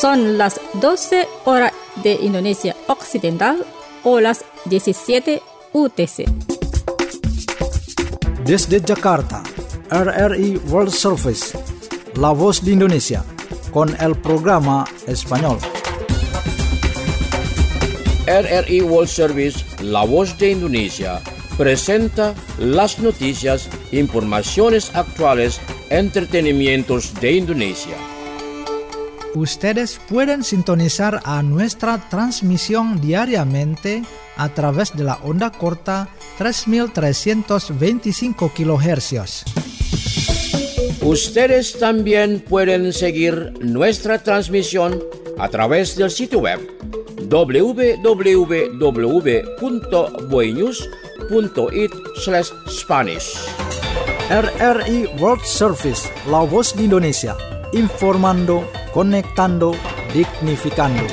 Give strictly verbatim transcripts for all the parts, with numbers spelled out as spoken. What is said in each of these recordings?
Son las doce horas de Indonesia Occidental o las diecisiete U T C. Desde Jakarta, R R I World Service, La Voz de Indonesia, con el programa español. R R I World Service, La Voz de Indonesia, presenta las noticias, informaciones actuales, entretenimientos de Indonesia. Ustedes pueden sintonizar a nuestra transmisión diariamente a través de la onda corta tres mil trescientos veinticinco kilohercios. Ustedes también pueden seguir nuestra transmisión a través del sitio web doble u doble u doble u punto boenews punto it slash Spanish. R R I World Service, La Voz de Indonesia, informando, conectando, dignificando.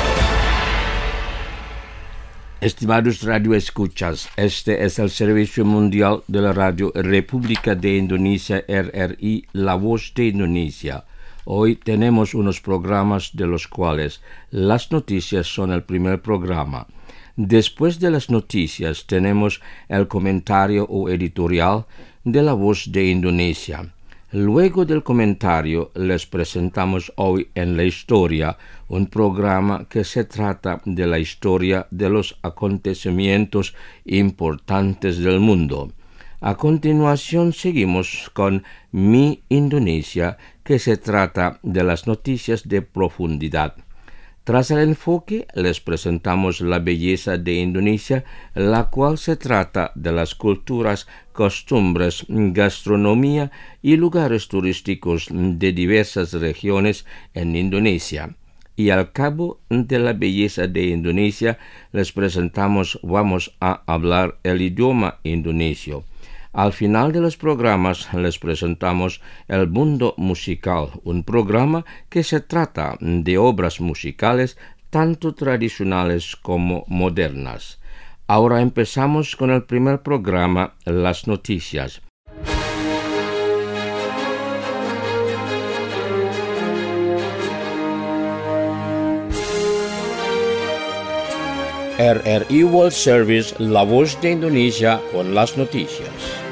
Estimados radioescuchas, este es el Servicio Mundial de la Radio República de Indonesia, R R I, La Voz de Indonesia. Hoy tenemos unos programas de los cuales las noticias son el primer programa. Después de las noticias tenemos el comentario o editorial de La Voz de Indonesia. Luego del comentario les presentamos hoy en la historia un programa que se trata de la historia de los acontecimientos importantes del mundo. A continuación seguimos con Mi Indonesia, que se trata de las noticias de profundidad. Tras el enfoque, les presentamos la belleza de Indonesia, la cual se trata de las culturas, costumbres, gastronomía y lugares turísticos de diversas regiones en Indonesia. Y al cabo de la belleza de Indonesia, les presentamos Vamos a hablar el idioma indonesio. Al final de los programas les presentamos El Mundo Musical, un programa que se trata de obras musicales tanto tradicionales como modernas. Ahora empezamos con el primer programa, las noticias. R R I World Service, La Voz de Indonesia, con las noticias.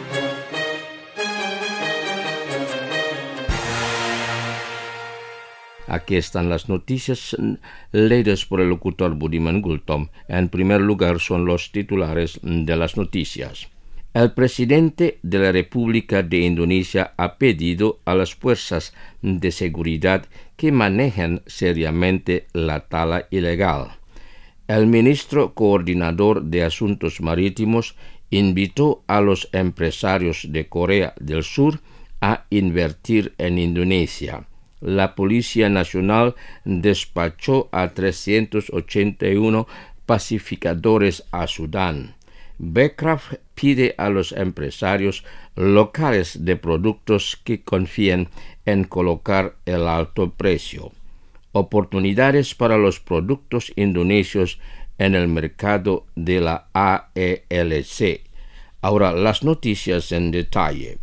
Aquí están las noticias leídas por el locutor Budiman Gultom. En primer lugar son los titulares de las noticias. El presidente de la República de Indonesia ha pedido a las fuerzas de seguridad que manejen seriamente la tala ilegal. El ministro coordinador de Asuntos Marítimos invitó a los empresarios de Corea del Sur a invertir en Indonesia. La Policía Nacional despachó a trescientos ochenta y uno pacificadores a Sudán. Becraft pide a los empresarios locales de productos que confíen en colocar el alto precio. Oportunidades para los productos indonesios en el mercado de la A E L C. Ahora las noticias en detalle.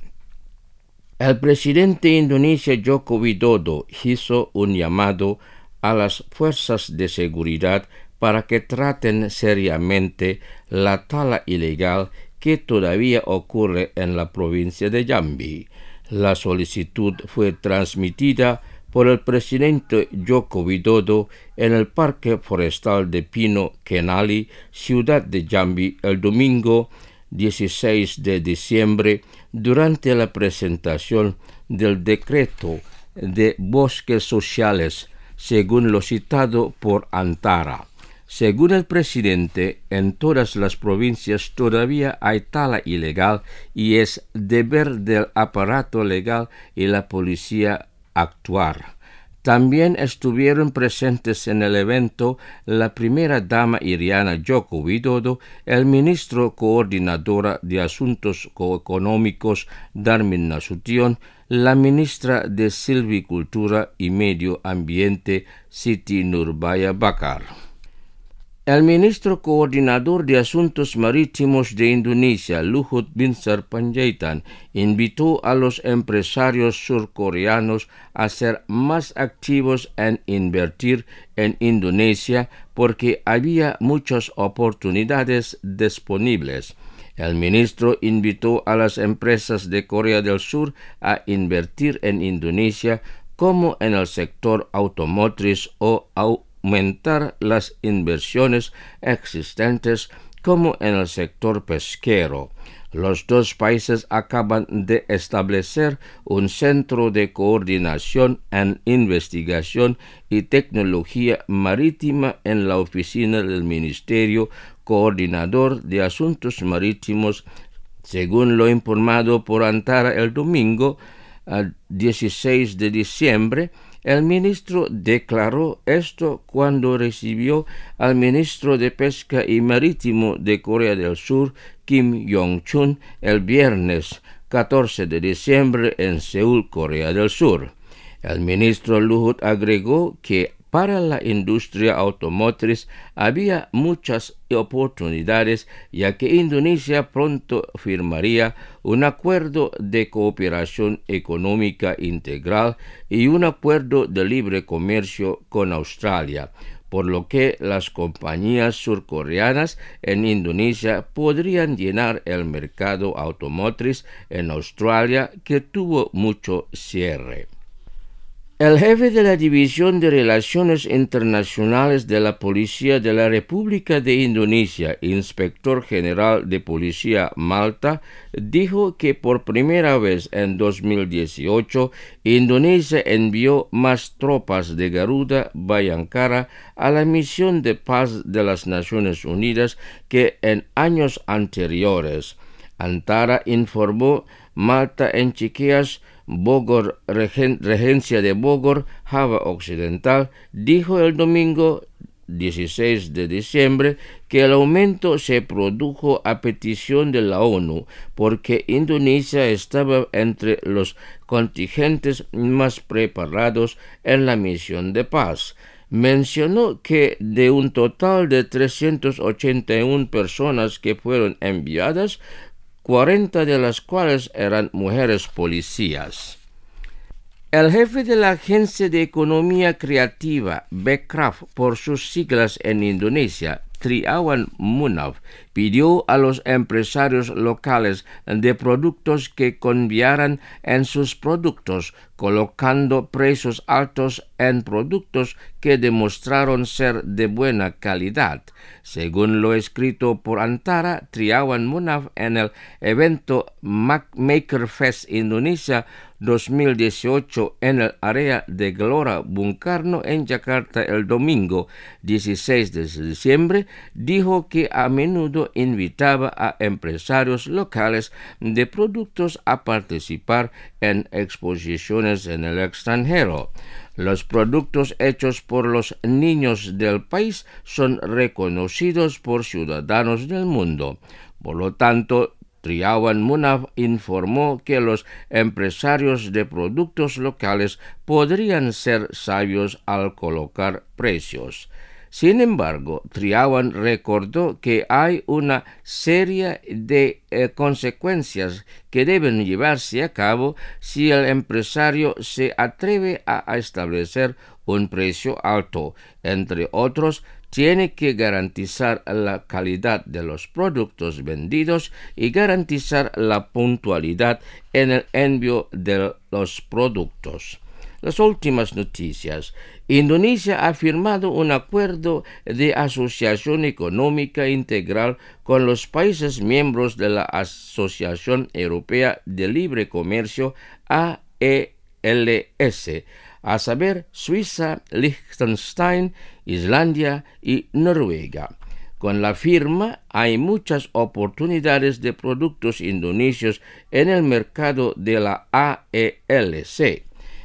El presidente indonesio Joko Widodo hizo un llamado a las fuerzas de seguridad para que traten seriamente la tala ilegal que todavía ocurre en la provincia de Jambi. La solicitud fue transmitida por el presidente Joko Widodo en el Parque Forestal de Pino Kenali, ciudad de Jambi, el domingo dieciséis de diciembre, durante la presentación del decreto de bosques sociales, según lo citado por Antara. Según el presidente, en todas las provincias todavía hay tala ilegal y es deber del aparato legal y la policía actuar. También estuvieron presentes en el evento la primera dama Iriana Joko Widodo, el ministro coordinadora de Asuntos Económicos Darmin Nasution, la ministra de Silvicultura y Medio Ambiente Siti Nurbaya Bakar. El ministro coordinador de Asuntos Marítimos de Indonesia, Luhut Binsar Panjaitan, invitó a los empresarios surcoreanos a ser más activos en invertir en Indonesia porque había muchas oportunidades disponibles. El ministro invitó a las empresas de Corea del Sur a invertir en Indonesia como en el sector automotriz o automóvil, aumentar las inversiones existentes como en el sector pesquero. Los dos países acaban de establecer un centro de coordinación en investigación y tecnología marítima en la oficina del Ministerio Coordinador de Asuntos Marítimos, según lo informado por Antara el domingo dieciséis de diciembre. El ministro declaró esto cuando recibió al ministro de Pesca y Marítimo de Corea del Sur, Kim Yong-chun, el viernes catorce de diciembre en Seúl, Corea del Sur. El ministro Luhut agregó que para la industria automotriz había muchas oportunidades, ya que Indonesia pronto firmaría un acuerdo de cooperación económica integral y un acuerdo de libre comercio con Australia, por lo que las compañías surcoreanas en Indonesia podrían llenar el mercado automotriz en Australia, que tuvo mucho cierre. El jefe de la División de Relaciones Internacionales de la Policía de la República de Indonesia, Inspector General de Policía Malta, dijo que por primera vez en dos mil dieciocho, Indonesia envió más tropas de Garuda Bayangkara a la misión de paz de las Naciones Unidas que en años anteriores. Antara informó Malta en Chiqueas, Bogor, regen, Regencia de Bogor, Java Occidental, dijo el domingo dieciséis de diciembre que el aumento se produjo a petición de la ONU porque Indonesia estaba entre los contingentes más preparados en la misión de paz. Mencionó que de un total de trescientas ochenta y una personas que fueron enviadas, cuarenta de las cuales eran mujeres policías. El jefe de la Agencia de Economía Creativa, BECRAF por sus siglas en Indonesia, Triawan Munaf, pidió a los empresarios locales de productos que confiaran en sus productos, colocando precios altos en productos que demostraron ser de buena calidad. Según lo escrito por Antara, Triawan Munaf en el evento Maker Fest Indonesia dos mil dieciocho en el área de Gelora Bung Karno en Jakarta el domingo dieciséis de diciembre, dijo que a menudo invitaba a empresarios locales de productos a participar en exposiciones en el extranjero. Los productos hechos por los niños del país son reconocidos por ciudadanos del mundo. Por lo tanto, Triawan Munaf informó que los empresarios de productos locales podrían ser sabios al colocar precios. Sin embargo, Triawan recordó que hay una serie de eh, consecuencias que deben llevarse a cabo si el empresario se atreve a establecer un precio alto. Entre otros, tiene que garantizar la calidad de los productos vendidos y garantizar la puntualidad en el envío de los productos. Las últimas noticias. Indonesia ha firmado un acuerdo de asociación económica integral con los países miembros de la Asociación Europea de Libre Comercio, A E L S, a saber Suiza, Liechtenstein, Islandia y Noruega. Con la firma hay muchas oportunidades de productos indonesios en el mercado de la A E L C.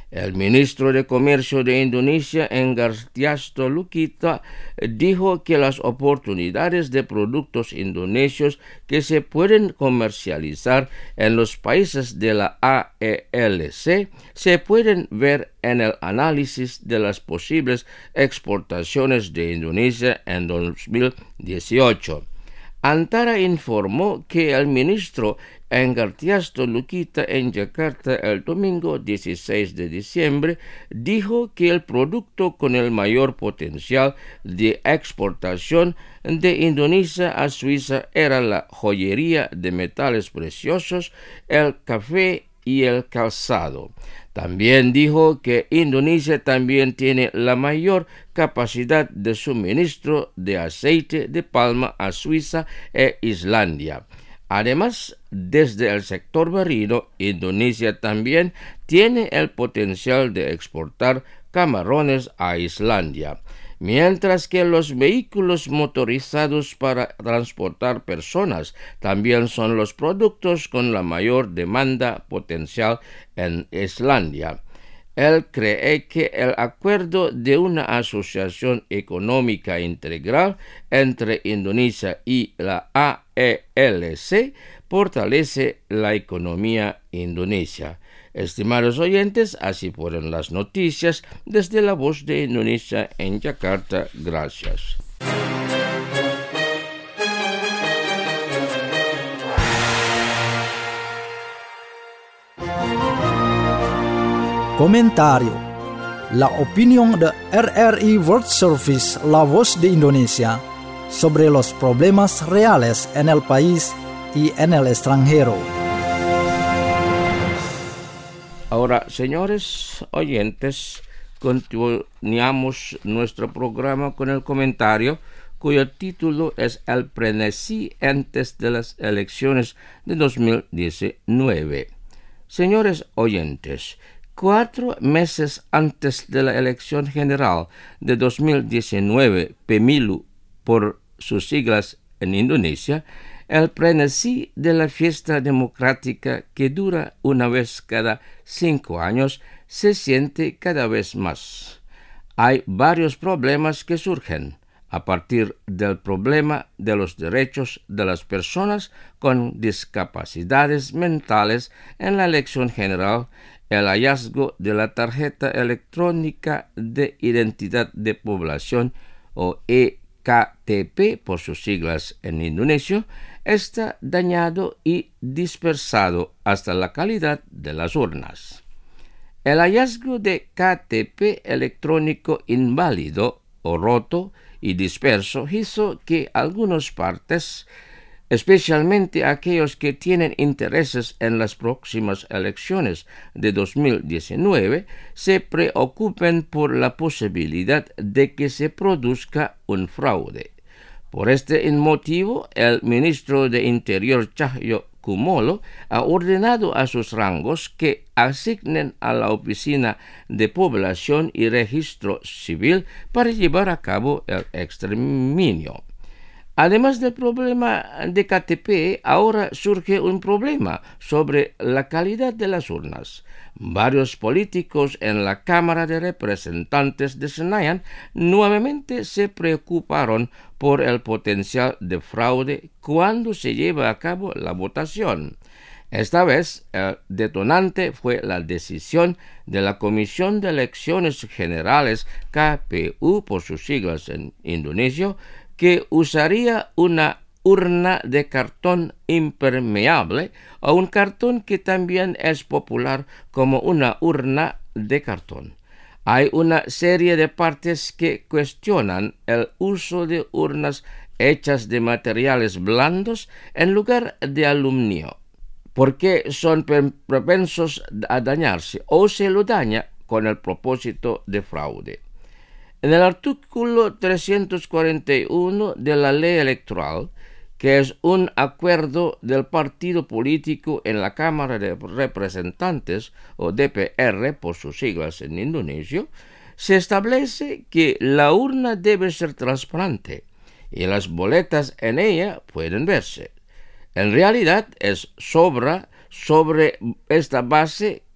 El ministro de Comercio de Indonesia, Enggartiasto Lukita, dijo que las oportunidades de productos indonesios que se pueden comercializar en los países de la A E L C se pueden ver en el análisis de las posibles exportaciones de Indonesia en dos mil dieciocho. Antara informó que el ministro Enggartiasto Lukita en Yakarta el domingo dieciséis de diciembre dijo que el producto con el mayor potencial de exportación de Indonesia a Suiza era la joyería de metales preciosos, el café y el calzado. También dijo que Indonesia también tiene la mayor capacidad de suministro de aceite de palma a Suiza e Islandia. Además, desde el sector marino, Indonesia también tiene el potencial de exportar camarones a Islandia, mientras que los vehículos motorizados para transportar personas también son los productos con la mayor demanda potencial en Islandia. Él cree que el acuerdo de una asociación económica integral entre Indonesia y la A E L C fortalece la economía indonesia. Estimados oyentes, así fueron las noticias desde la Voz de Indonesia en Yakarta. Gracias. Comentario. La opinión de R R I World Service, la Voz de Indonesia, sobre los problemas reales en el país y en el extranjero. Ahora, señores oyentes, continuamos nuestro programa con el comentario cuyo título es El frenesí antes de las elecciones de dos mil diecinueve. Señores oyentes, cuatro meses antes de la elección general de dos mil diecinueve, Pemilu por sus siglas en Indonesia, el frenesí de la fiesta democrática que dura una vez cada cinco años se siente cada vez más. Hay varios problemas que surgen a partir del problema de los derechos de las personas con discapacidades mentales en la elección general, el hallazgo de la tarjeta electrónica de identidad de población o E K T P por sus siglas en indonesio, está dañado y dispersado hasta la calidad de las urnas. El hallazgo de K T P electrónico inválido o roto y disperso hizo que algunas partes, especialmente aquellos que tienen intereses en las próximas elecciones de dos mil diecinueve, se preocupen por la posibilidad de que se produzca un fraude. Por este motivo, el ministro de Interior Cahyo Kumolo ha ordenado a sus rangos que asignen a la Oficina de Población y Registro Civil para llevar a cabo el exterminio. Además del problema de K T P, ahora surge un problema sobre la calidad de las urnas. Varios políticos en la Cámara de Representantes de Senayan nuevamente se preocuparon por el potencial de fraude cuando se lleva a cabo la votación. Esta vez, el detonante fue la decisión de la Comisión de Elecciones Generales, K P U por sus siglas en indonesio, que usaría una urna de cartón impermeable o un cartón que también es popular como una urna de cartón. Hay una serie de partes que cuestionan el uso de urnas hechas de materiales blandos en lugar de aluminio, porque son propensos a dañarse o se lo daña con el propósito de fraude. En el artículo trescientos cuarenta y uno de la ley electoral, que es un acuerdo del partido político en la Cámara de Representantes, o D P R por sus siglas en indonesio, se establece que la urna debe ser transparente y las boletas en ella pueden verse. En realidad es sobra sobre esta base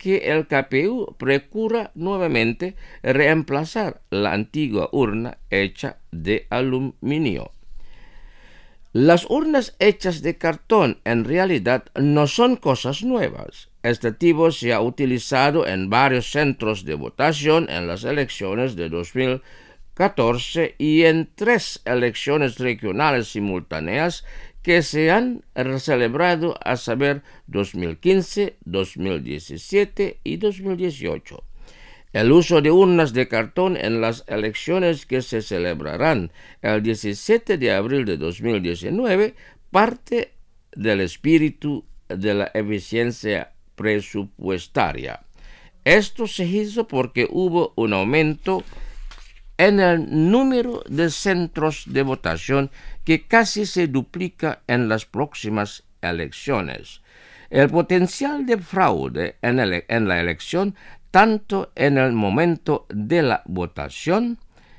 que el K P U procura nuevamente reemplazar la antigua urna hecha de aluminio. Las urnas hechas de cartón en realidad no son cosas nuevas. Este tipo se ha utilizado en varios centros de votación en las elecciones de dos mil catorce y en tres elecciones regionales simultáneas que se han celebrado, a saber, dos mil quince, dos mil diecisiete y dos mil dieciocho. El uso de urnas de cartón en las elecciones que se celebrarán el diecisiete de abril de dos mil diecinueve parte del espíritu de la eficiencia presupuestaria. Esto se hizo porque hubo un aumento en el número de centros de votación que casi se duplica en las próximas elecciones. El potencial de fraude en, el, en la elección, tanto en el momento de la votación,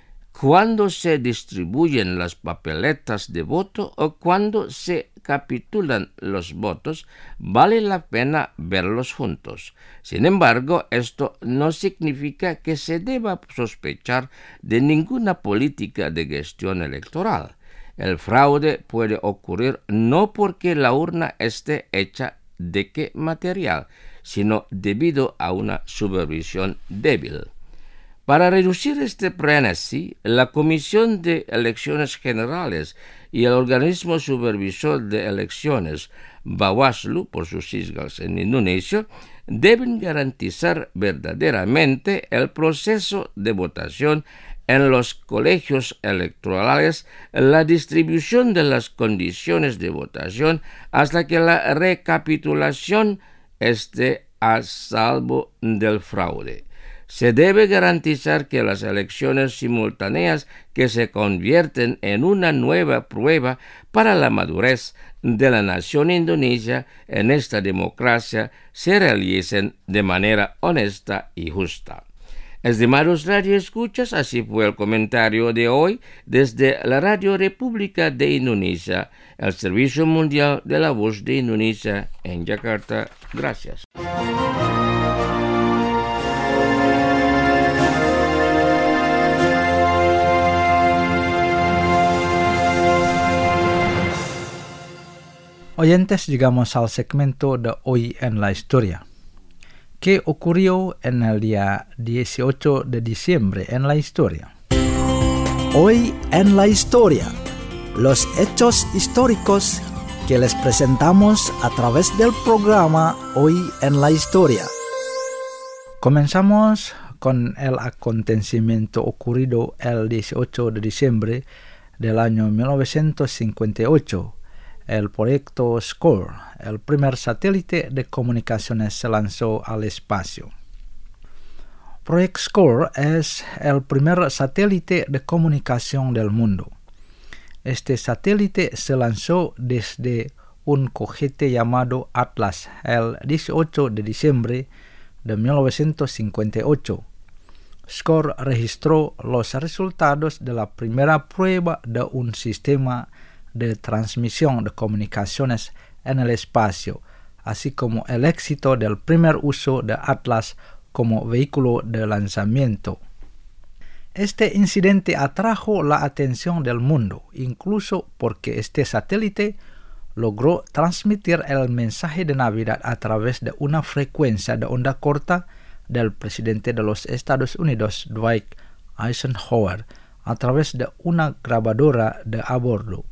cuando se distribuyen las papeletas de voto o cuando se capitulan los votos, vale la pena verlos juntos. Sin embargo, esto no significa que se deba sospechar de ninguna política de gestión electoral. El fraude puede ocurrir no porque la urna esté hecha de qué material, sino debido a una supervisión débil. Para reducir este frenesí, la Comisión de Elecciones Generales y el organismo supervisor de elecciones, Bawaslu, por sus siglas en Indonesia, deben garantizar verdaderamente el proceso de votación en los colegios electorales, la distribución de las condiciones de votación hasta que la recapitulación esté a salvo del fraude. Se debe garantizar que las elecciones simultáneas que se convierten en una nueva prueba para la madurez de la nación indonesia en esta democracia se realicen de manera honesta y justa. Estimados radioescuchas, así fue el comentario de hoy desde la Radio República de Indonesia, el Servicio Mundial de la Voz de Indonesia en Yakarta. Gracias. Oyentes, llegamos al segmento de Hoy en la Historia. ¿Qué ocurrió en el día dieciocho de diciembre en la historia? Hoy en la Historia. Los hechos históricos que les presentamos a través del programa Hoy en la Historia. Comenzamos con el acontecimiento ocurrido el dieciocho de diciembre del año mil novecientos cincuenta y ocho. El proyecto SCORE, el primer satélite de comunicaciones, se lanzó al espacio. Proyecto SCORE es el primer satélite de comunicación del mundo. Este satélite se lanzó desde un cohete llamado Atlas el dieciocho de diciembre de mil novecientos cincuenta y ocho. SCORE registró los resultados de la primera prueba de un sistema de transmisión de comunicaciones en el espacio, así como el éxito del primer uso de Atlas como vehículo de lanzamiento. Este incidente atrajo la atención del mundo, incluso porque este satélite logró transmitir el mensaje de Navidad a través de una frecuencia de onda corta del presidente de los Estados Unidos, Dwight Eisenhower, a través de una grabadora de a bordo.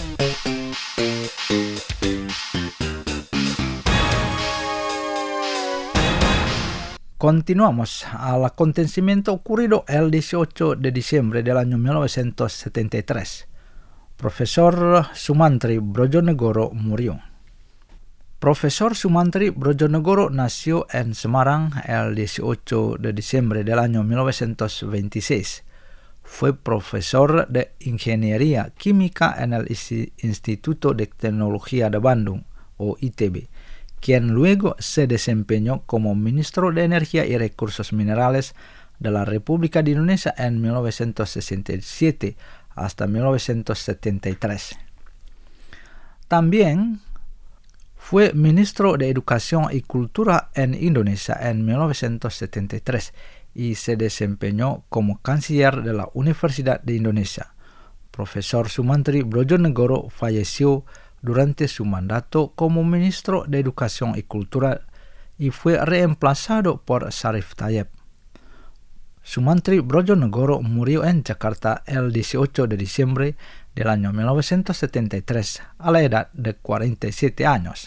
Continuamos al acontecimiento ocurrido el dieciocho de diciembre del año mil novecientos setenta y tres. Profesor Sumantri Brojonegoro murió. Profesor Sumantri Brojonegoro nació en Semarang el dieciocho de diciembre del año mil novecientos veintiséis. Fue profesor de Ingeniería Química en el Instituto de Tecnología de Bandung, o I T B, quien luego se desempeñó como ministro de Energía y Recursos Minerales de la República de Indonesia en mil novecientos sesenta y siete hasta mil novecientos setenta y tres. También Fue ministro de Educación y Cultura en Indonesia en mil novecientos setenta y tres y se desempeñó como canciller de la Universidad de Indonesia. Profesor Sumantri Brojonegoro falleció durante su mandato como ministro de Educación y Cultura y fue reemplazado por Sarif Tayeb. Sumantri Brojonegoro murió en Jakarta el dieciocho de diciembre del año mil novecientos setenta y tres a la edad de cuarenta y siete años.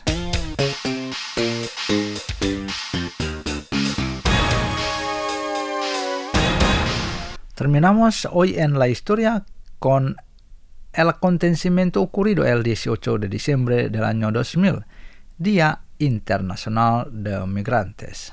Terminamos hoy en la historia con el acontecimiento ocurrido el dieciocho de diciembre del año dos mil, Día Internacional de Migrantes.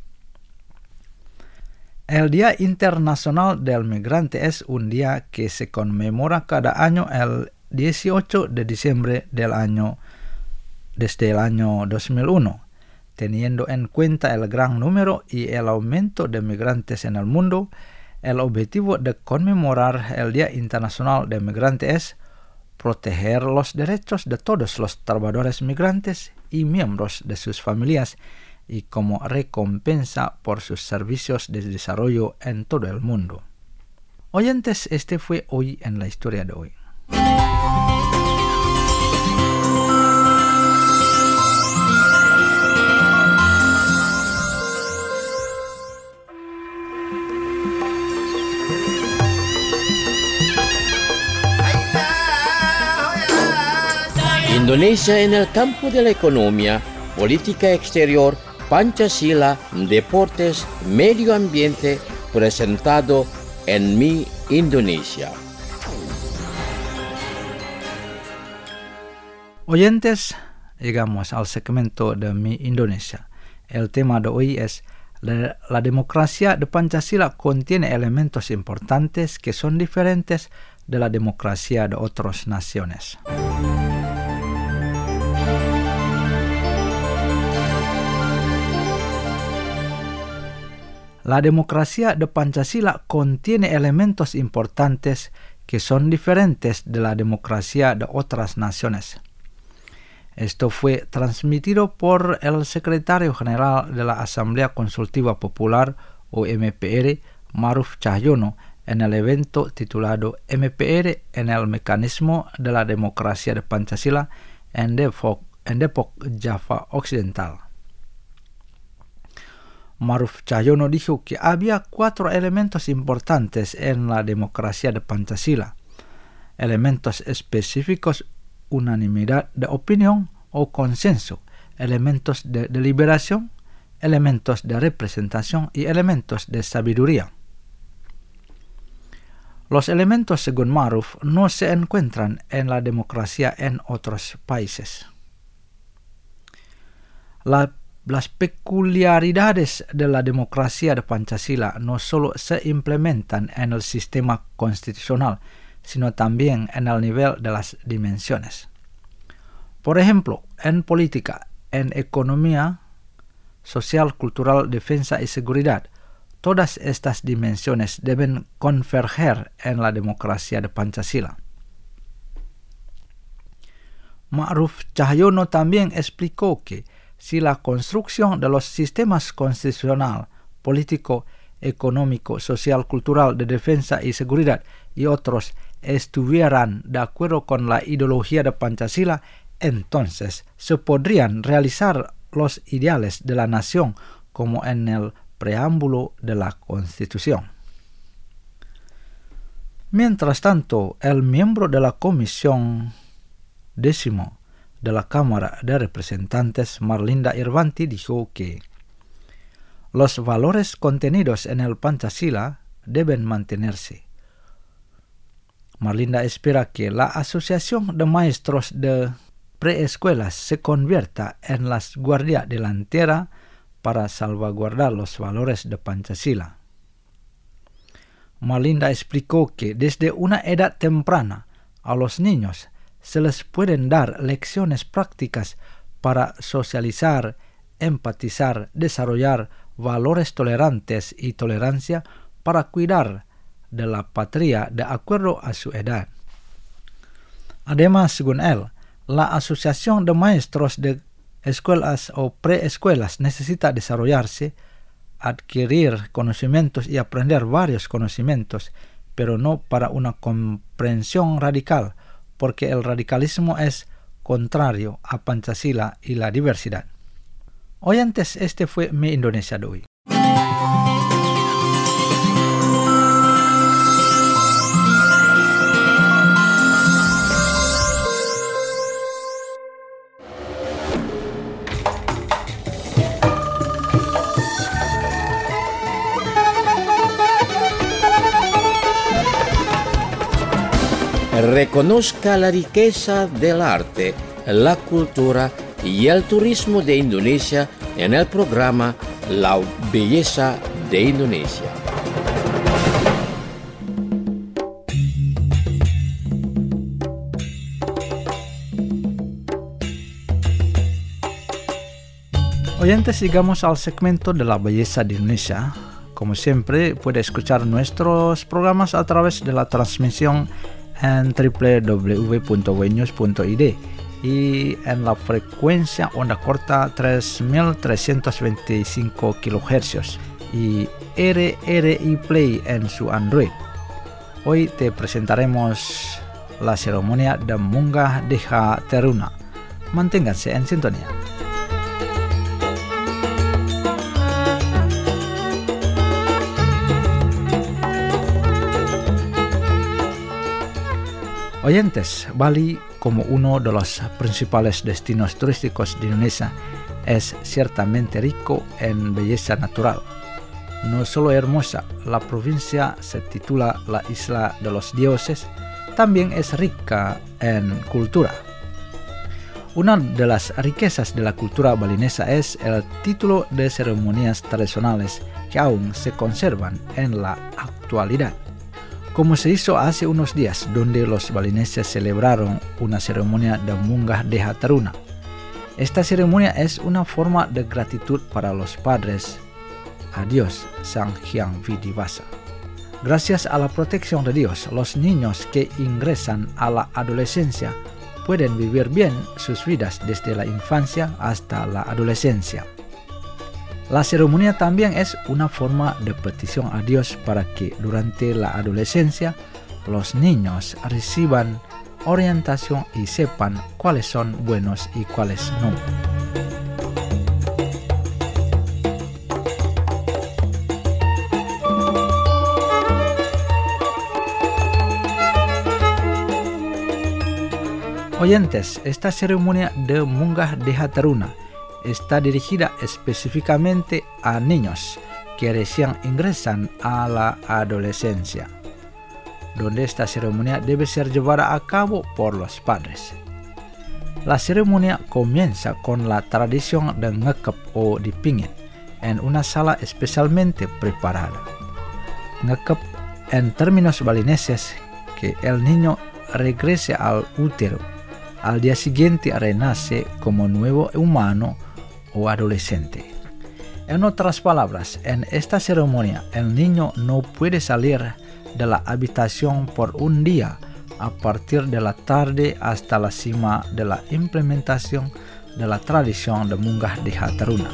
El Día Internacional del Migrante es un día que se conmemora cada año el dieciocho de diciembre del año desde el año dos mil uno, teniendo en cuenta el gran número y el aumento de migrantes en el mundo. El objetivo de conmemorar el Día Internacional del Migrante es proteger los derechos de todos los trabajadores migrantes y miembros de sus familias y como recompensa por sus servicios de desarrollo en todo el mundo. Oyentes, este fue Hoy en la Historia de hoy. Indonesia en el campo de la economía, política exterior, Pancasila, deportes, medio ambiente, presentado en Mi Indonesia. Oyentes, llegamos al segmento de Mi Indonesia. El tema de hoy es la, la democracia de Pancasila contiene elementos importantes que son diferentes de la democracia de otras naciones. La democracia de Pancasila contiene elementos importantes que son diferentes de la democracia de otras naciones. Esto fue transmitido por el secretario general de la Asamblea Consultiva Popular, o M P R, Maruf Cahyono, en el evento titulado M P R en el mecanismo de la democracia de Pancasila en Depok, en Depok, Java Occidental. Maruf Cahyono dijo que había cuatro elementos importantes en la democracia de Pancasila. Elementos específicos, unanimidad de opinión o consenso, elementos de deliberación, elementos de representación y elementos de sabiduría. Los elementos, según Maruf, no se encuentran en la democracia en otros países. La Las peculiaridades de la democracia de Pancasila no solo se implementan en el sistema constitucional, sino también en el nivel de las dimensiones. Por ejemplo, en política, en economía, social, cultural, defensa y seguridad, todas estas dimensiones deben converger en la democracia de Pancasila. Maruf Cahyono también explicó que si la construcción de los sistemas constitucional, político, económico, social, cultural, de defensa y seguridad y otros estuvieran de acuerdo con la ideología de Pancasila, entonces se podrían realizar los ideales de la nación como en el preámbulo de la Constitución. Mientras tanto, el miembro de la Comisión décimo de la Cámara de Representantes, Marlinda Irvanti, dijo que los valores contenidos en el Pancasila deben mantenerse. Marlinda espera que la Asociación de Maestros de Preescuelas se convierta en la guardia delantera para salvaguardar los valores de Pancasila. Marlinda explicó que desde una edad temprana a los niños se les pueden dar lecciones prácticas para socializar, empatizar, desarrollar valores tolerantes y tolerancia para cuidar de la patria de acuerdo a su edad. Además, según él, la Asociación de Maestros de escuelas o preescuelas necesita desarrollarse, adquirir conocimientos y aprender varios conocimientos, pero no para una comprensión radical, porque el radicalismo es contrario a Pancasila y la diversidad. Oyentes, este fue mi Indonesia de hoy. Reconozca la riqueza del arte, la cultura y el turismo de Indonesia en el programa La Belleza de Indonesia. Oyentes, llegamos al segmento de La Belleza de Indonesia. Como siempre, puede escuchar nuestros programas a través de la transmisión en doble u doble u doble u punto w news punto i d y en la frecuencia onda corta tres mil trescientos veinticinco kilohercios y R R I Play en su Android. Hoy te presentaremos la ceremonia de Munggah Deha Taruna. Manténganse en sintonía. Oyentes, Bali, como uno de los principales destinos turísticos de Indonesia, es ciertamente rico en belleza natural. No solo hermosa, la provincia se titula la Isla de los Dioses, también es rica en cultura. Una de las riquezas de la cultura balinesa es el título de ceremonias tradicionales que aún se conservan en la actualidad, como se hizo hace unos días, donde los balineses celebraron una ceremonia de Munggah Deha Taruna. Esta ceremonia es una forma de gratitud para los padres a Dios Sang Hyang Vidivasa. Gracias a la protección de Dios, los niños que ingresan a la adolescencia pueden vivir bien sus vidas desde la infancia hasta la adolescencia. La ceremonia también es una forma de petición a Dios para que durante la adolescencia los niños reciban orientación y sepan cuáles son buenos y cuáles no. Oyentes, esta ceremonia de Munggah Deha Taruna está dirigida específicamente a niños que recién ingresan a la adolescencia, donde esta ceremonia debe ser llevada a cabo por los padres. La ceremonia comienza con la tradición de ngekep o dipingit en una sala especialmente preparada. Ngekep en términos balineses que el niño regrese al útero, al día siguiente renace como nuevo humano o adolescente. En otras palabras, en esta ceremonia el niño no puede salir de la habitación por un día a partir de la tarde hasta la cima de la implementación de la tradición de Munggah Deha Taruna.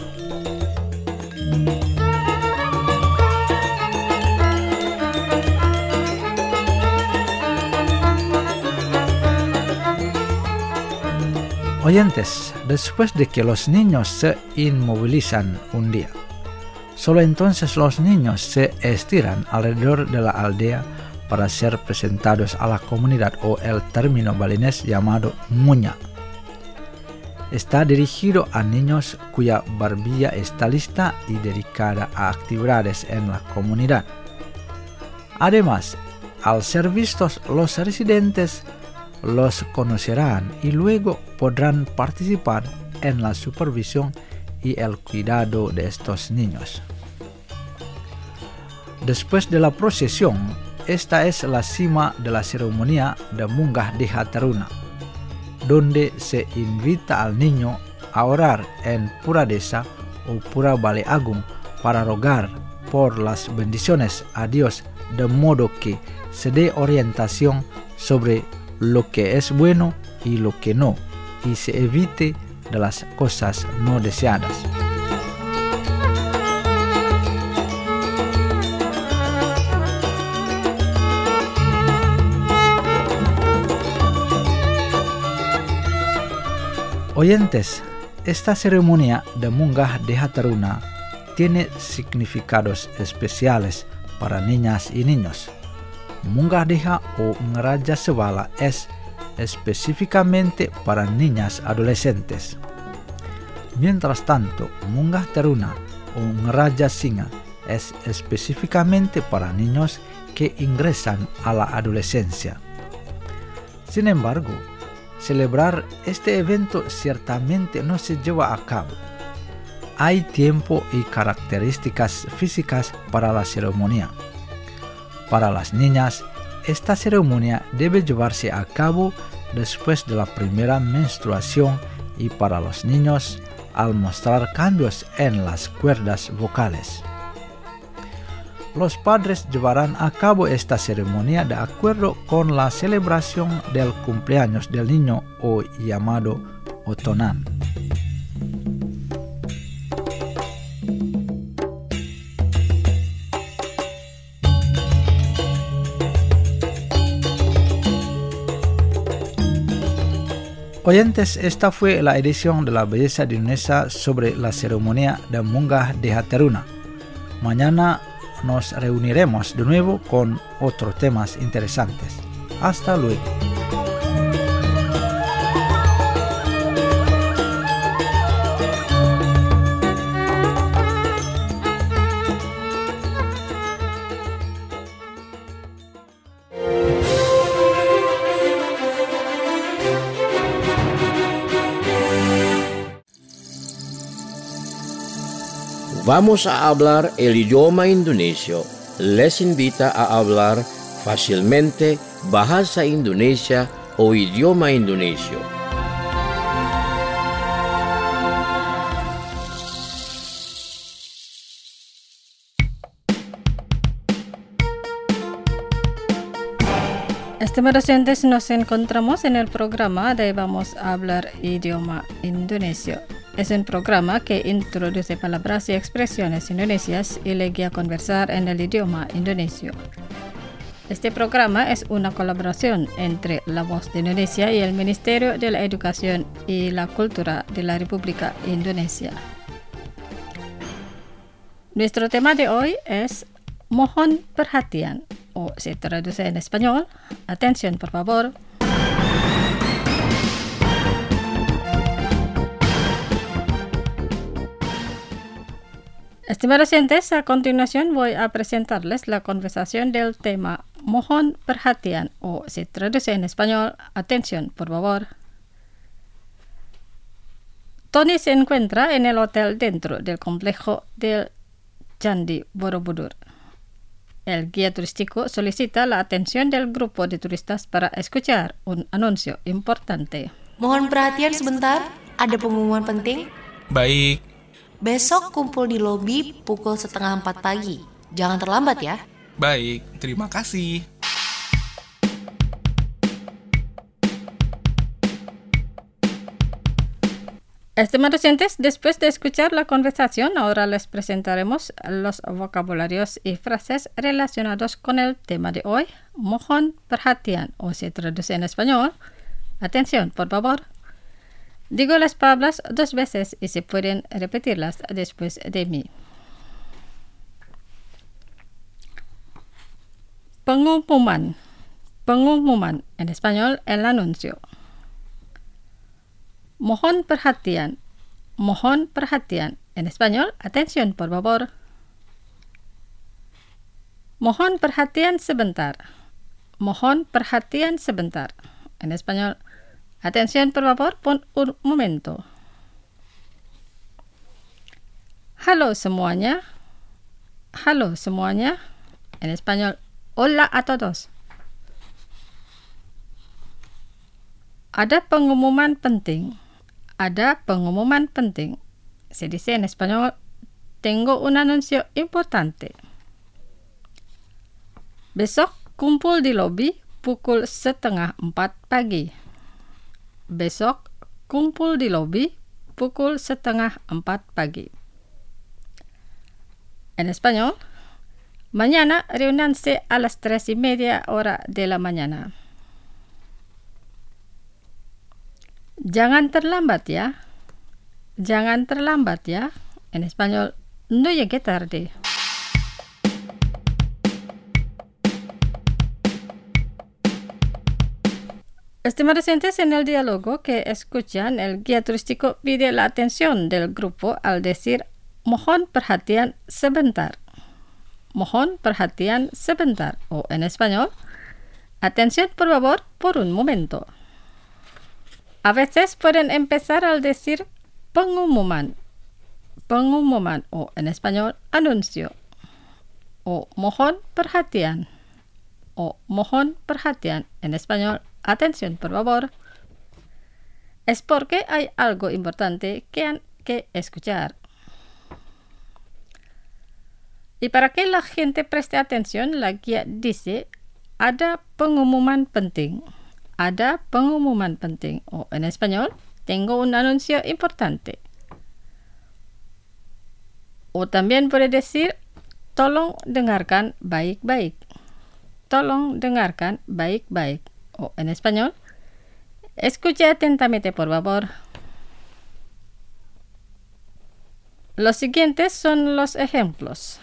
Oyentes, después de que los niños se inmovilizan un día, solo entonces los niños se estiran alrededor de la aldea para ser presentados a la comunidad, o el término balinés llamado muña. Está dirigido a niños cuya barbilla está lista y dedicada a actividades en la comunidad. Además, al ser vistos los residentes, los conocerán y luego podrán participar en la supervisión y el cuidado de estos niños. Después de la procesión, esta es la cima de la ceremonia de Munggah Deha Taruna, donde se invita al niño a orar en Pura Desa o Pura Balai Agung para rogar por las bendiciones a Dios, de modo que se dé orientación sobre lo que es bueno y lo que no, y se evite de las cosas no deseadas. Oyentes, esta ceremonia de Munggah Deha Taruna tiene significados especiales para niñas y niños. Munggah Deha o Ngeraja Sewala es específicamente para niñas adolescentes. Mientras tanto, Munggah Taruna o Ngeraja Singa es específicamente para niños que ingresan a la adolescencia. Sin embargo, celebrar este evento ciertamente no se lleva a cabo. Hay tiempo y características físicas para la ceremonia. Para las niñas, esta ceremonia debe llevarse a cabo después de la primera menstruación y para los niños al mostrar cambios en las cuerdas vocales. Los padres llevarán a cabo esta ceremonia de acuerdo con la celebración del cumpleaños del niño o llamado Otonan. Oyentes, esta fue la edición de La Belleza de Indonesia sobre la ceremonia de Munggah Deha Taruna. Mañana nos reuniremos de nuevo con otros temas interesantes. Hasta luego. Vamos a hablar el idioma indonesio. Les invita a hablar fácilmente bahasa Indonesia o idioma indonesio. Estimados oyentes, nos encontramos en el programa de Vamos a hablar idioma indonesio. Es un programa que introduce palabras y expresiones indonesias y le guía a conversar en el idioma indonesio. Este programa es una colaboración entre La Voz de Indonesia y el Ministerio de la Educación y la Cultura de la República Indonesia. Nuestro tema de hoy es Mohon perhatian, o se traduce en español, atención por favor. Estimados oyentes, a continuación voy a presentarles la conversación del tema Mohon perhatian, o se traduce en español, atención por favor. Tony se encuentra en el hotel dentro del complejo del Candi Borobudur. El guía turístico solicita la atención del grupo de turistas para escuchar un anuncio importante. Mohon perhatian sebentar, ada pengumuman penting. Baik. Besok kumpul di lobi pukul setengah empat pagi. Jangan terlambat ya. Baik, terima kasih. Estimados oyentes, después de escuchar la conversación, ahora les presentaremos los vocabularios y frases relacionados con el tema de hoy, Mohon perhatian, o se traduce en español, atención por favor. Digo las palabras dos veces y se pueden repetirlas después de mí. Pengumuman. Pengumuman. En español, el anuncio. Mohon perhatian. Mohon perhatian. En español, atención por favor. Mohon perhatian sebentar. Mohon perhatian sebentar. En español, atención, por favor, pon un momento. Halo semuanya. Halo semuanya. En español, hola a todos. Ada pengumuman penting. Ada pengumuman penting. Se dice en español, tengo un anuncio importante. Besok kumpul di lobi pukul setengah empat pagi. Besok kumpul di lobi pukul setengah empat pagi. En español, mañana reúnanse a las tres y media hora de la mañana. Jangan terlambat ya. Jangan terlambat ya. En español, no llegue tarde. Estimados oyentes, en el diálogo que escuchan, el guía turístico pide la atención del grupo al decir mohon perhatian sebentar. Mohon perhatian sebentar. O en español, atención por favor por un momento. A veces pueden empezar al decir pengumuman. Pengumuman o en español anuncio. O mohon perhatian. O mohon perhatian en español atención por favor. Es porque hay algo importante que han que escuchar. Y para que la gente preste atención, la guía dice ada pengumuman penting. Ada pengumuman penting. O en español, tengo un anuncio importante. O también puede decir, tolong dengarkan baik-baik. Tolong dengarkan baik-baik. O en español, escuche atentamente por favor. Los siguientes son los ejemplos.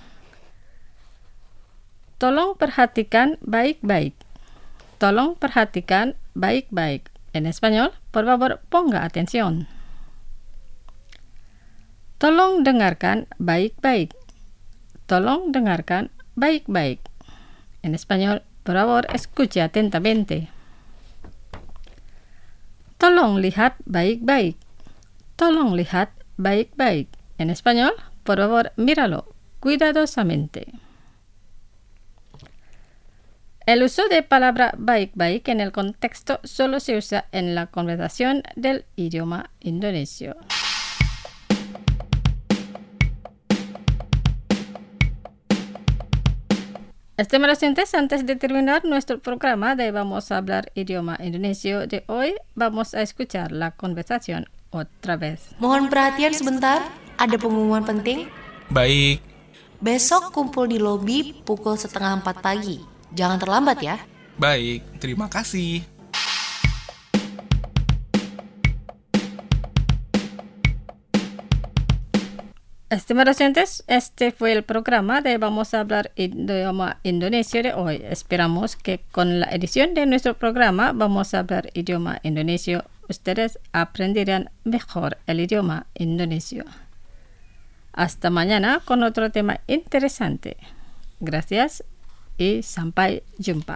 Tolong perhatikan baik-baik. Tolong perhatikan baik-baik. En español, por favor, ponga atención. Tolong dengarkan baik-baik. Tolong dengarkan baik-baik. En español, por favor, escuche atentamente. Tolong lihat baik-baik. Tolong lihat baik-baik. En español, por favor, míralo cuidadosamente. El uso de palabra baik-baik en el contexto solo se usa en la conversación del idioma indonesio. Estimados oyentes, antes de terminar nuestro programa de Vamos a hablar idioma indonesio de hoy, vamos a escuchar la conversación otra vez. Mohon perhatian sebentar, ada pengumuman penting. Baik. Besok kumpul di lobi pukul setengah empat pagi. Jangan terlambat ya. Baik, terima kasih. Estimados oyentes, este fue el programa de Vamos a hablar idioma indonesio de hoy. Esperamos que con la edición de nuestro programa Vamos a hablar idioma indonesio, ustedes aprenderán mejor el idioma indonesio. Hasta mañana con otro tema interesante. Gracias y sampai jumpa.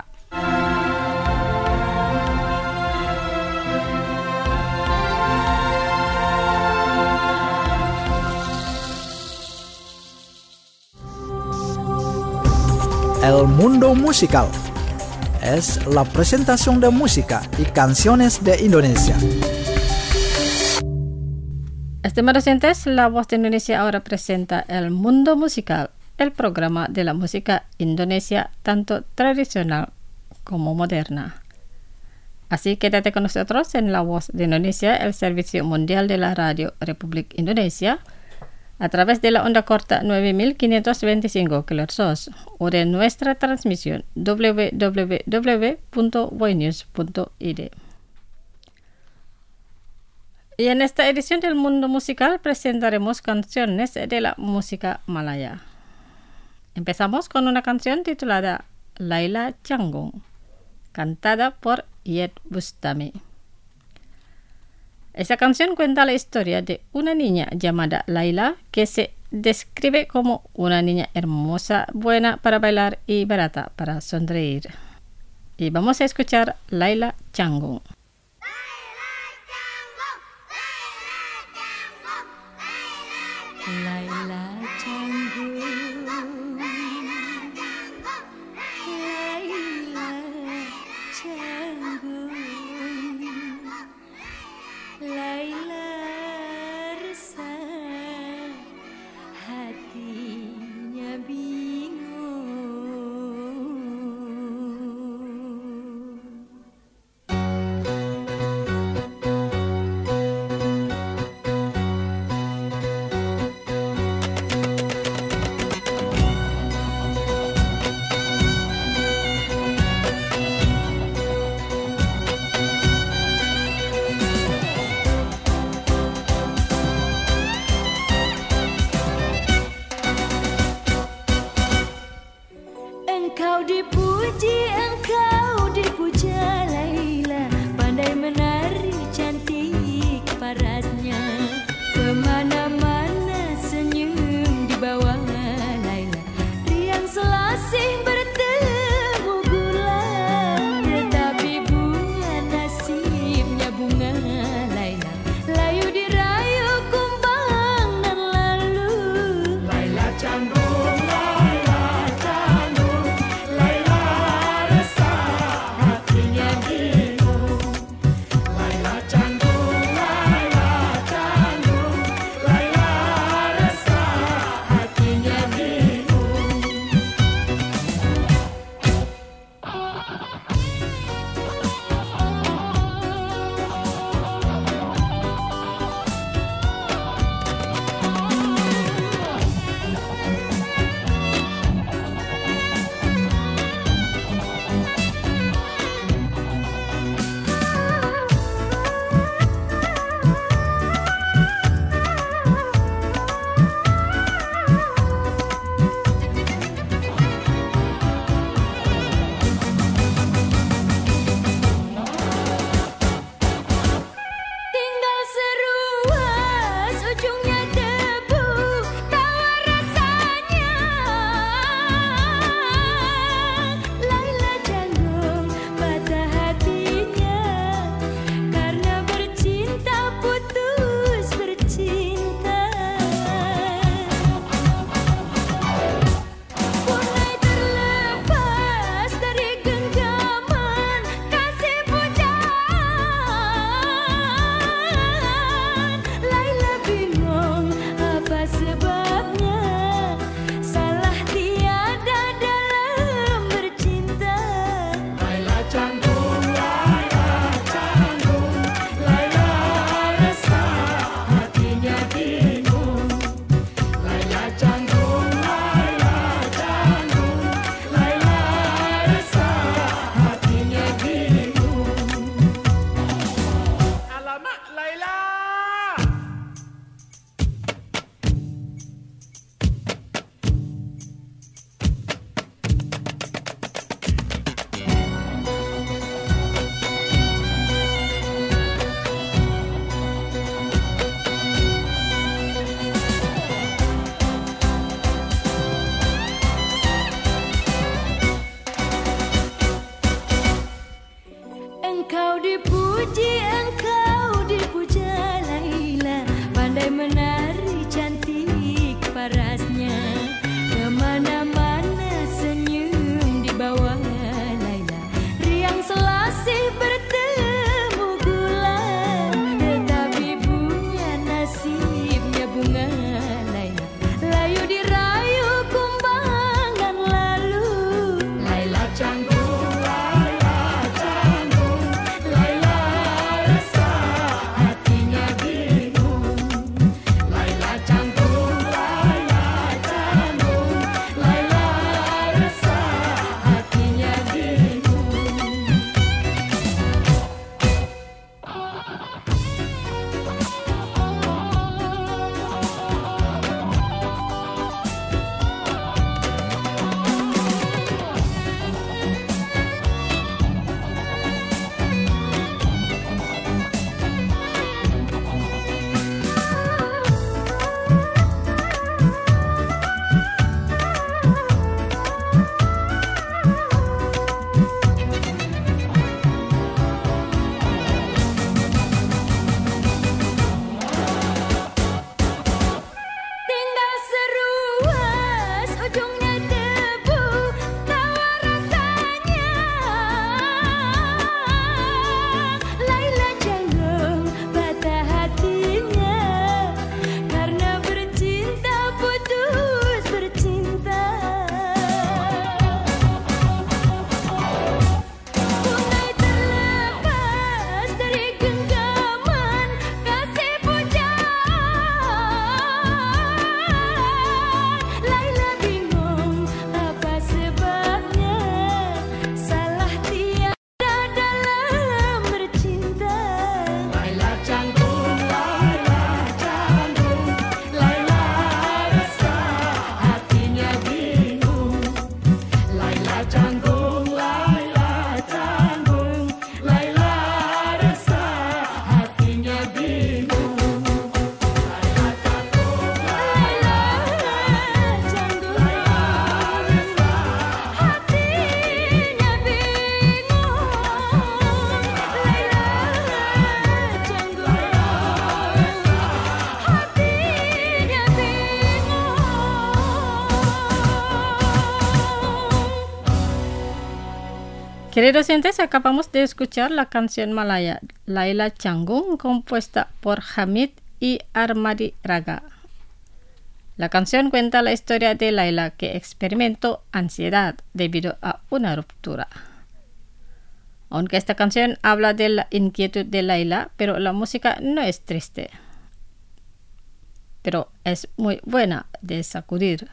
El mundo musical es la presentación de música y canciones de Indonesia. Estimados oyentes, La Voz de Indonesia ahora presenta El Mundo Musical, el programa de la música Indonesia tanto tradicional como moderna. Así quédate con nosotros en La Voz de Indonesia, el servicio mundial de la Radio Republik Indonesia, a través de la onda corta nueve mil quinientos veinticinco kilohertz o de nuestra transmisión doble u doble u doble u punto voinews punto i d. Y en esta edición del Mundo Musical presentaremos canciones de la música malaya. Empezamos con una canción titulada Laila Canggung, cantada por Iyeth Bustami. Esa canción cuenta la historia de una niña llamada Laila que se describe como una niña hermosa, buena para bailar y barata para sonreír. Y vamos a escuchar Laila Canggung. Laila Canggung, Laila Canggung, Laila resah, hatinya bingung. Engkau dipuji, engkau dipuja Laila, pandai menari cantik parasnya, kemana-mana senyum di bawah Laila, riang selasih bertemu gula, tetapi punya nasibnya bunga Laila, layu dirayu kumbangan lalu. Laila canggung, Laila canggung, Laila rasa hatinya bingung. Laila canggung, Laila canggung, Laila rasa hatinya bingung. Tinggal seruas ujungnya debu, tawa rasanya. Laila canggung patah hatinya, karena bercinta putus bercinta. Tunai terlepas dari genggaman kasih pujaan. Laila bingung apa sebabnya, salah tiada dalam bercinta. Laila canggung, Laila canggung, Laila rasa hatinya bingung. Laila canggung, Laila canggung, Laila rasa hatinya bingung. Laila canggung, Laila canggung, hatinya bingung. Queridos oyentes, acabamos de escuchar la canción malaya Laila Canggung, compuesta por Hamid y Armadi Raga. La canción cuenta la historia de Laila, que experimentó ansiedad debido a una ruptura. Aunque esta canción habla de la inquietud de Laila, pero la música no es triste, pero es muy buena de sacudir.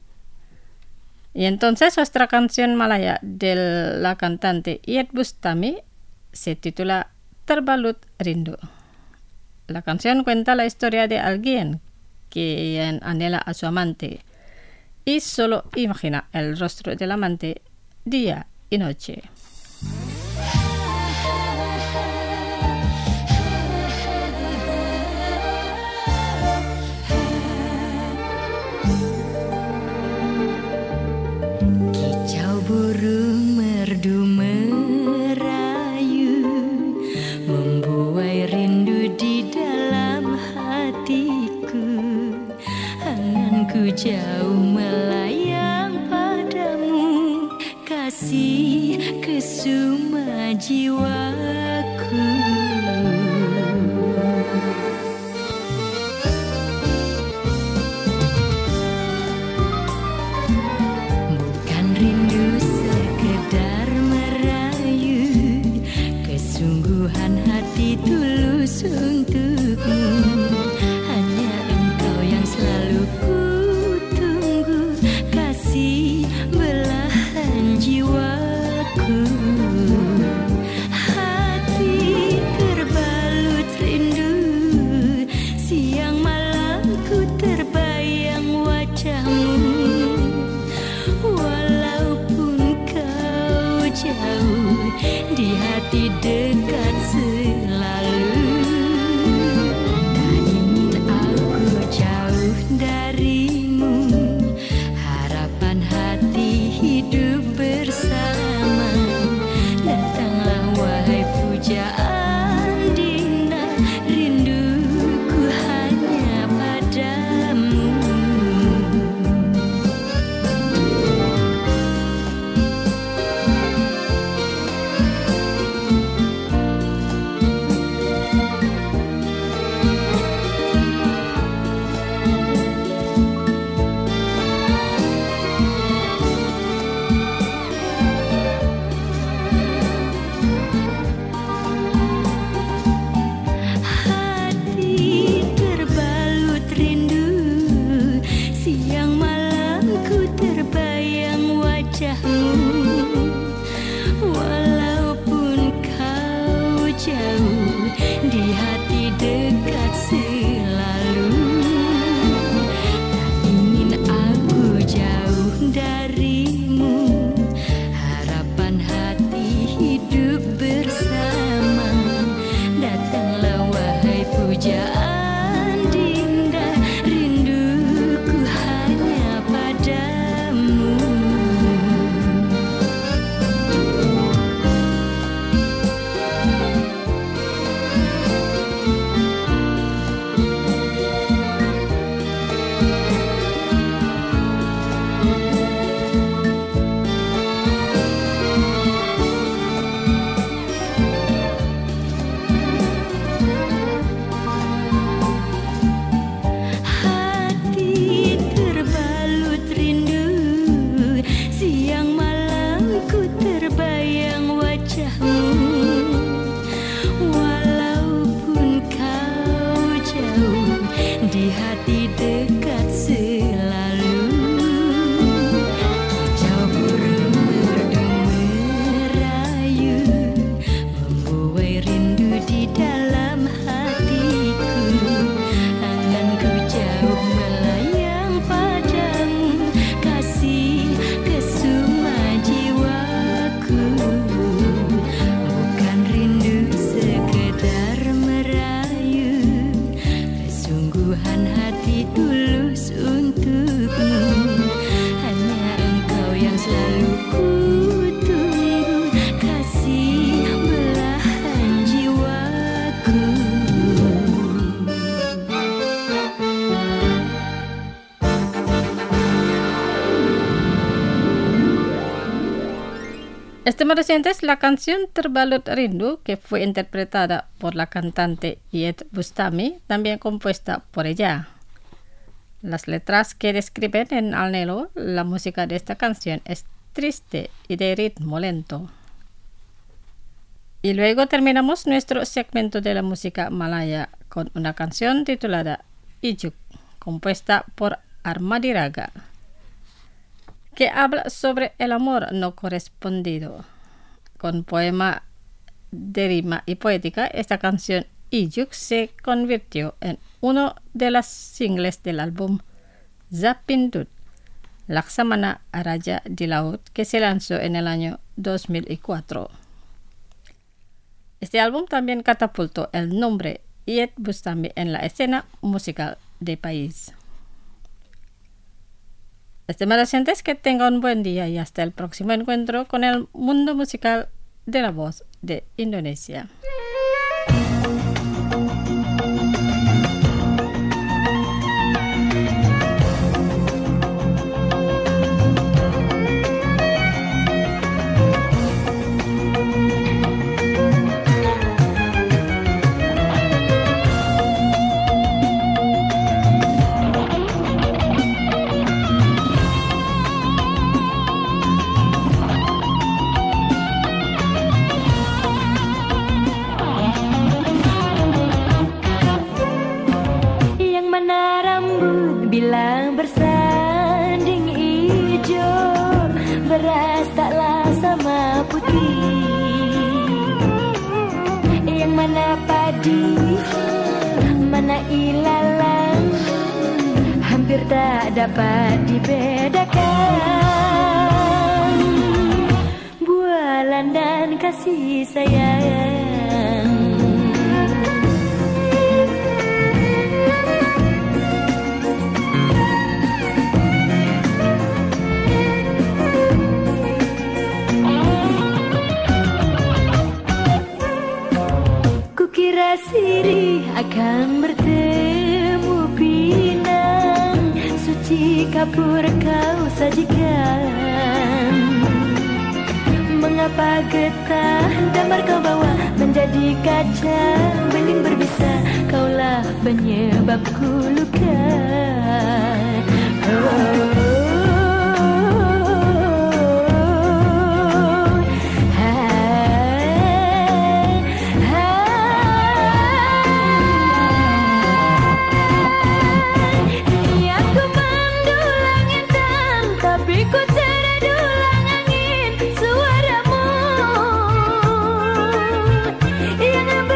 Y entonces nuestra canción malaya de la cantante Iyeth Bustami se titula Terbalut Rindu. La canción cuenta la historia de alguien que anhela a su amante y solo imagina el rostro del amante día y noche. Kicau burung merdu merayu, membuai rindu di dalam hatiku. Anganku jauh melayang padamu, kasih kesuma jiwaku. Bukan rindu sekedar merayu, kesungguhan hati tulus untukmu. Hanya engkau yang selalu ku tunggu, kasih belahan jiwaku. Hati terbalut rindu, siang malam ku terbayang wajahmu. Walaupun kau jauh, di hati dekat selalu. Tak ingin aku jauh darimu, harapan hati hidup bersama. Datanglah wahai pujian jauh, di hati dekat selalu. Tak ingin aku jauh darimu, harapan hati hidup bersama. Datanglah wahai pujaan dinda, rinduku hanya padamu. Estimados oyentes, la canción Terbalut Rindu, que fue interpretada por la cantante Iyeth Bustami, también compuesta por ella. Las letras que describen en anhelo la música de esta canción es triste y de ritmo lento. Y luego terminamos nuestro segmento de la música malaya con una canción titulada Ijuk, compuesta por Armadi Raga, que habla sobre el amor no correspondido. Con poema de rima y poética, esta canción Ijuk se convirtió en uno de los singles del álbum Zapindut, Laksamana Raja di Laut, que se lanzó en el año dos mil cuatro. Este álbum también catapultó el nombre Iyeth Bustami en la escena musical del país. Estimados oyentes, que tengan un buen día y hasta el próximo encuentro con el mundo musical de la voz de Indonesia. Bilang bersanding ijo, beras taklah sama putih. Yang mana padi, mana ilalang, hampir tak dapat dibedakan. Bualan dan kasih sayang, kukira sirih akan bertemu pinang, suci kapur kau sajikan. Mengapa getah damar kau bawa menjadi kaca bening berbisa, kaulah penyebabku luka. Oh. Yang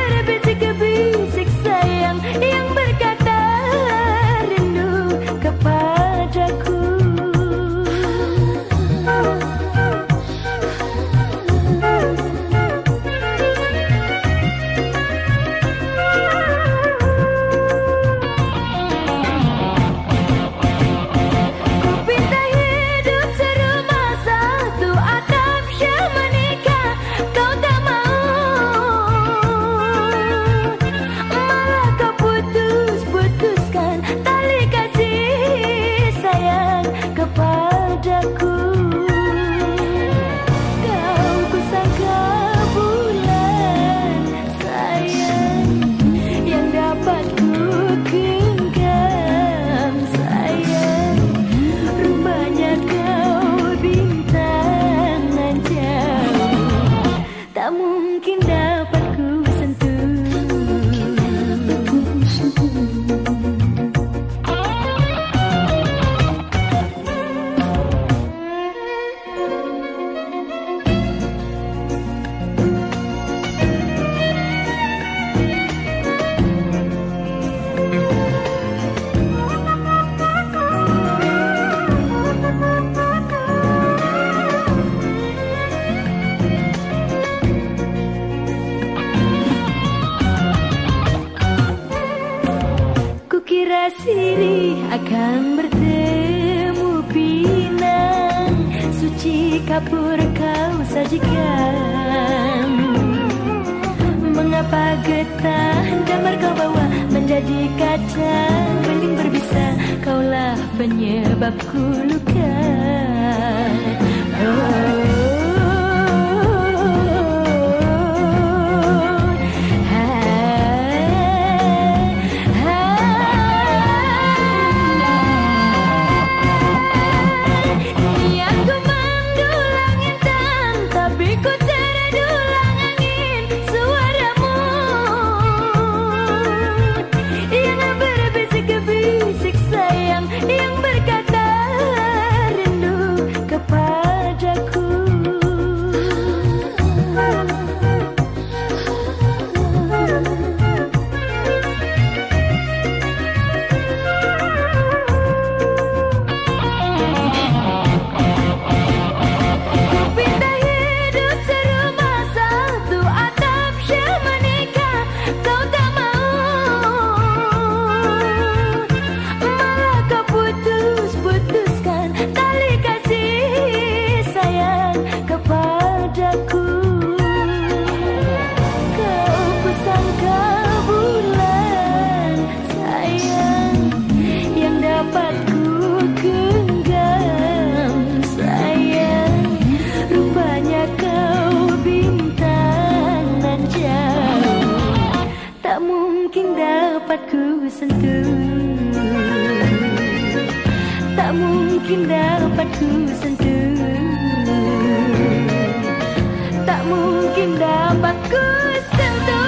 sirih akan bertemu pinang, suci kapur kau sajikan. Mengapa getah damar kau bawa menjadi kaca bening berbisa, kaulah penyebabku luka. Oh. Tak mungkin dapat ku sentuh, tak mungkin dapat ku sentuh.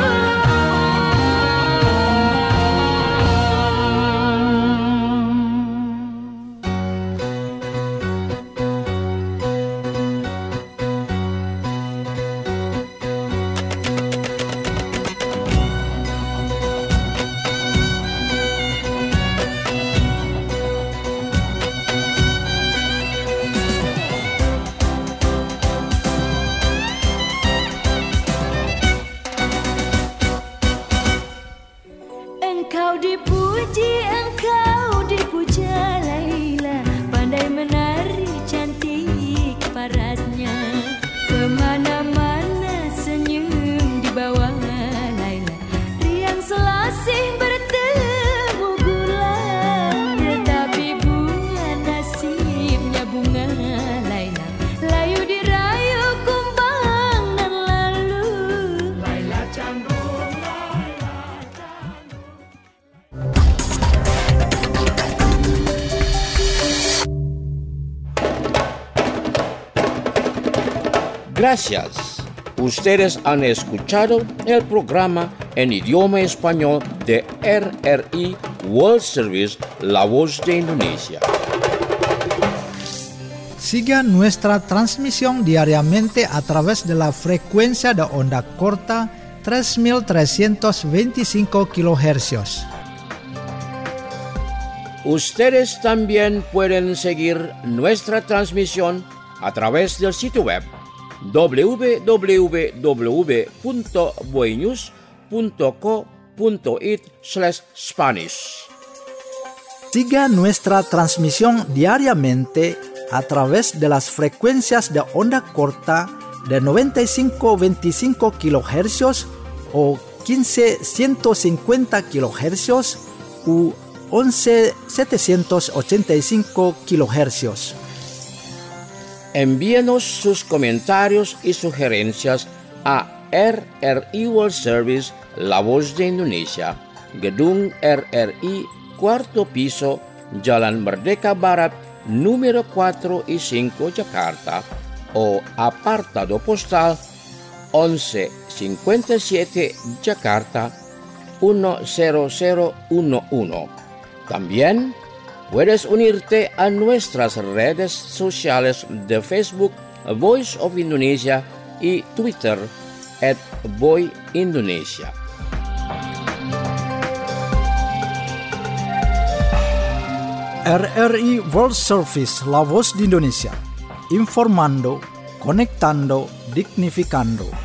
Engkau dipuji, engkau dipuja Laila, pandai menari cantik parasnya. Kemana-mana senyum dibawa Laila, riang selasih bertemu gula. Tetapi bunga nasibnya bunga Laila, layu dirayu kumbang dan lalu. Laila Chandru. Gracias. Ustedes han escuchado el programa en idioma español de R R I World Service, La Voz de Indonesia. Siga nuestra transmisión diariamente a través de la frecuencia de onda corta tres mil trescientos veinticinco kilohercios. Ustedes también pueden seguir nuestra transmisión a través del sitio web w w w punto boenews punto co punto it slash Spanish. Siga nuestra transmisión diariamente a través de las frecuencias de onda corta de noventa y cinco veinticinco kilohercios o quince ciento cincuenta kilohercios u once setecientos ochenta y cinco kilohercios. Envíenos sus comentarios y sugerencias a R R I World Service, La Voz de Indonesia, Gedung R R I, cuarto piso, Jalan Merdeka Barat, número cuatro y cinco, Jakarta, o apartado postal once cincuenta y siete, Jakarta, uno cero cero uno uno. También puedes unirte a nuestras redes sociales de Facebook, Voice of Indonesia, y Twitter, at Voy Indonesia. R R I World Service, La Voz de Indonesia. Informando, conectando, dignificando.